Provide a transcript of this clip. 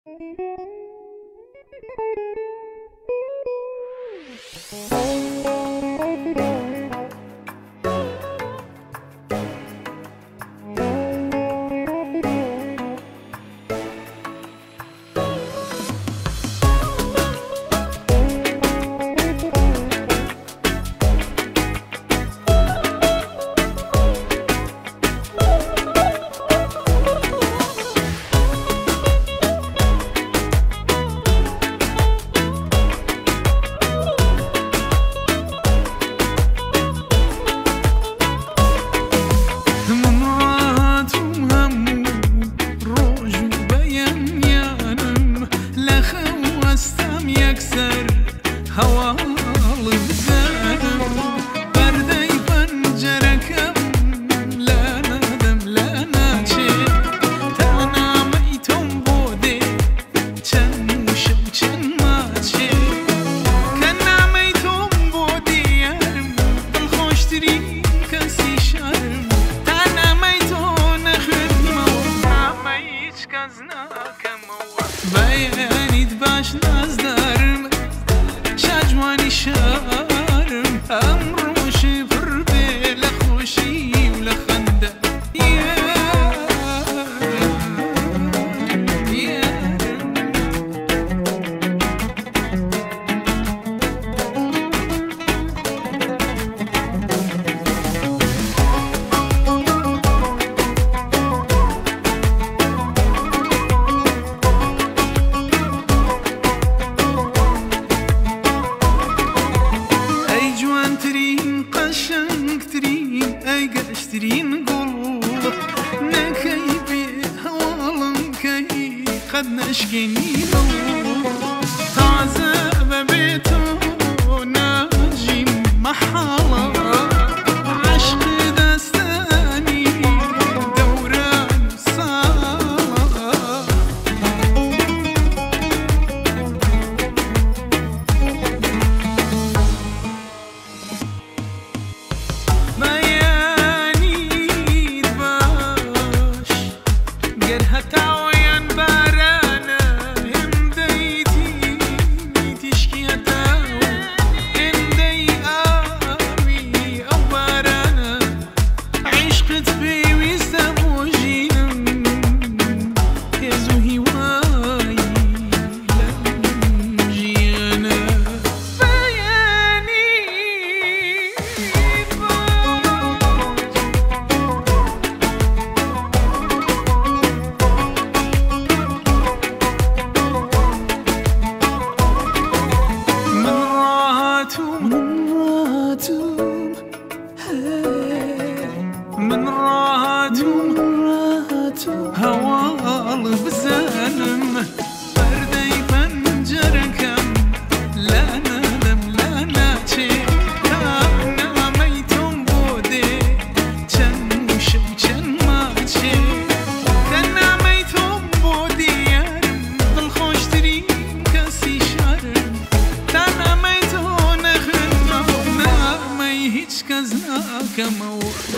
بيانيت باش نازدارم شجواني شارم امروشي بربي لخوشي ولخنده قشترين قلوب نكي بهوالم كي قد نشكيني تعزى ببيتو ناجي محالة عشق دستاني دوران صالة من راهاتهم هوال بزانم بردي بنجركم لا ندم لا ناتي كان ميتم بودي كان وشو كان ماتي كان ميتم بودي يارم بالخوش تري كاسي شارم كان ميتون خدمة ما يهيج كزنا كمو